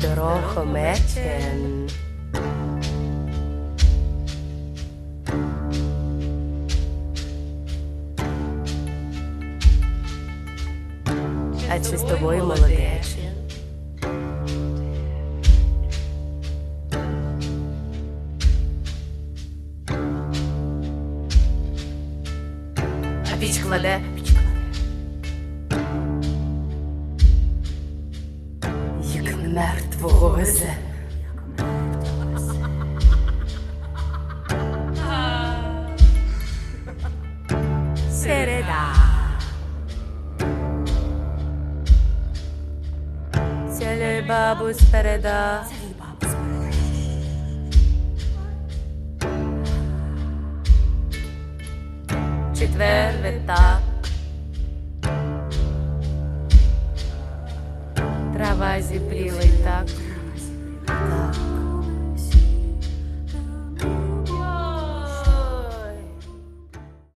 трохи мечен. А чи з тобою молодече? А піч кладе? Як мертвого везе. Середа. Цілий бабу спереда. Четвер витак. Трава зіпріла й так.